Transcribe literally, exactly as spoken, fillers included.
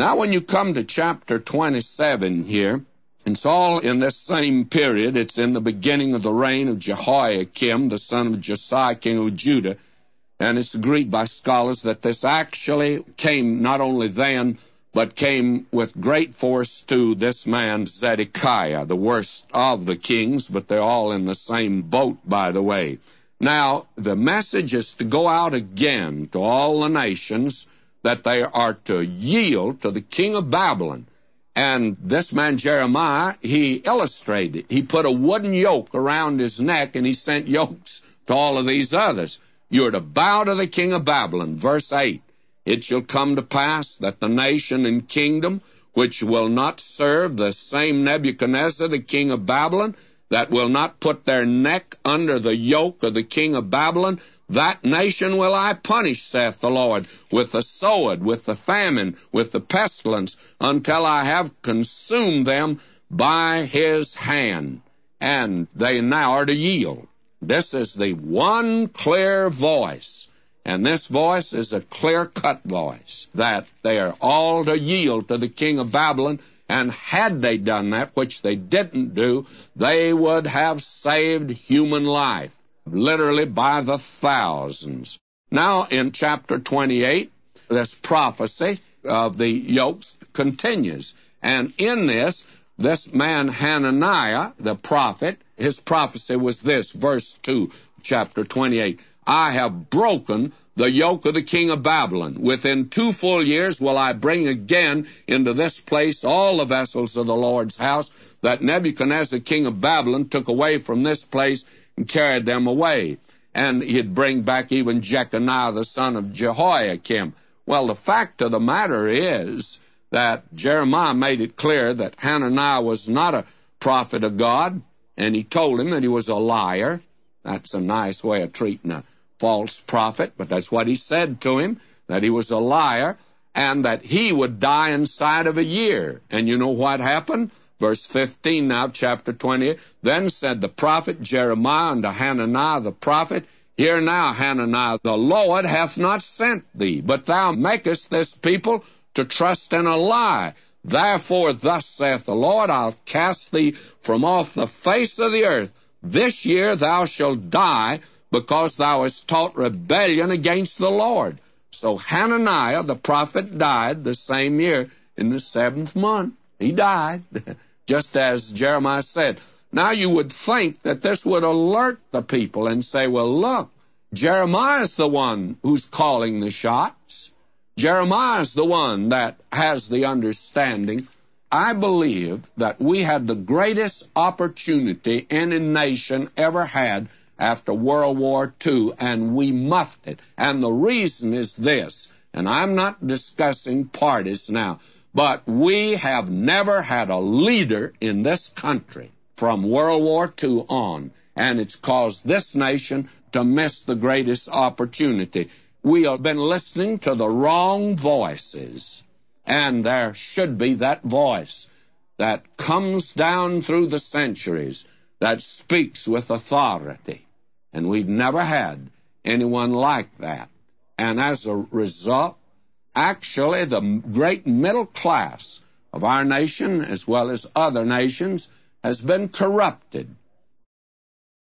Now, when you come to chapter twenty-seven here, it's all in this same period. It's in the beginning of the reign of Jehoiakim, the son of Josiah, king of Judah. And it's agreed by scholars that this actually came not only then, but came with great force to this man Zedekiah, the worst of the kings, but they're all in the same boat, by the way. Now, the message is to go out again to all the nations that they are to yield to the king of Babylon. And this man Jeremiah, he illustrated. He put a wooden yoke around his neck, and he sent yokes to all of these others. You're to bow to the king of Babylon. Verse eight, it shall come to pass that the nation and kingdom which will not serve the same Nebuchadnezzar, the king of Babylon, that will not put their neck under the yoke of the king of Babylon, that nation will I punish, saith the Lord, with the sword, with the famine, with the pestilence, until I have consumed them by his hand. And they now are to yield. This is the one clear voice, and this voice is a clear-cut voice, that they are all to yield to the king of Babylon, and had they done that, which they didn't do, they would have saved human life, literally by the thousands. Now, in chapter twenty-eight, this prophecy of the yokes continues, and in this, this man Hananiah, the prophet, his prophecy was this, verse two, chapter twenty-eight, I have broken the yoke of the king of Babylon. Within two full years will I bring again into this place all the vessels of the Lord's house that Nebuchadnezzar, king of Babylon, took away from this place and carried them away. And he'd bring back even Jeconiah, the son of Jehoiakim. Well, the fact of the matter is that Jeremiah made it clear that Hananiah was not a prophet of God, and he told him that he was a liar. That's a nice way of treating a false prophet, but that's what he said to him, that he was a liar, and that he would die inside of a year. And you know what happened? Verse fifteen now, chapter twenty, then said the prophet Jeremiah unto Hananiah the prophet, Hear now, Hananiah, the Lord hath not sent thee, but thou makest this people to trust in a lie. Therefore, thus saith the Lord, I'll cast thee from off the face of the earth. This year thou shalt die, because thou hast taught rebellion against the Lord. So Hananiah the prophet died the same year in the seventh month. He died, just as Jeremiah said. Now you would think that this would alert the people and say, well, look, Jeremiah's the one who's calling the shots. Jeremiah's the one that has the understanding. I believe that we had the greatest opportunity any nation ever had after World War Two, and we muffed it. And the reason is this, and I'm not discussing parties now, but we have never had a leader in this country from World War Two on, and it's caused this nation to miss the greatest opportunity. We have been listening to the wrong voices, and there should be that voice that comes down through the centuries that speaks with authority. And we've never had anyone like that. And as a result, actually the great middle class of our nation, as well as other nations, has been corrupted.